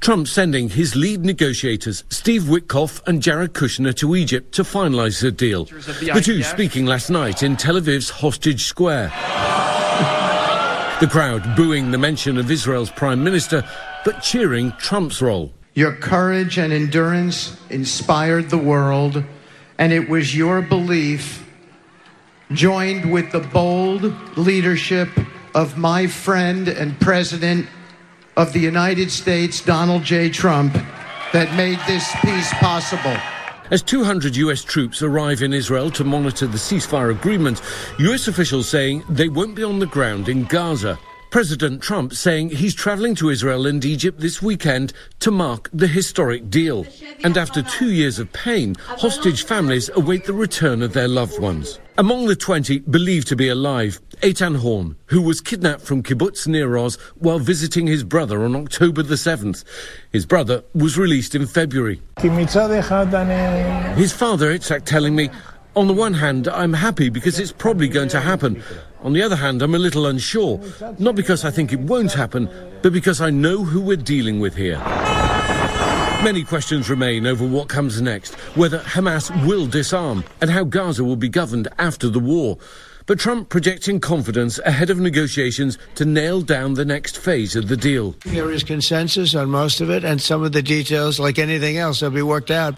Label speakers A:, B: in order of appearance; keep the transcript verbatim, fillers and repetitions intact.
A: Trump sending his lead negotiators, Steve Witkoff and Jared Kushner, to Egypt to finalise the deal. The two speaking last night in Tel Aviv's Hostage Square. The crowd booing the mention of Israel's Prime Minister, but cheering Trump's role.
B: Your courage and endurance inspired the world, and it was your belief, joined with the bold leadership of my friend and President of the United States, Donald J. Trump, that made this peace possible.
A: As two hundred U S troops arrive in Israel to monitor the ceasefire agreement, U S officials saying they won't be on the ground in Gaza. President Trump saying he's travelling to Israel and Egypt this weekend to mark the historic deal. And after two years of pain, hostage families await the return of their loved ones. Among the twenty believed to be alive, Eitan Horn, who was kidnapped from Kibbutz Nir Oz while visiting his brother on October the seventh. His brother was released in February. His father, Itzhak, telling me, on the one hand, I'm happy because it's probably going to happen. On the other hand, I'm a little unsure. Not because I think it won't happen, but because I know who we're dealing with here. Many questions remain over what comes next, whether Hamas will disarm and how Gaza will be governed after the war. But Trump projecting confidence ahead of negotiations to nail down the next phase of the deal.
C: There is consensus on most of it, and some of the details, like anything else, will be worked out.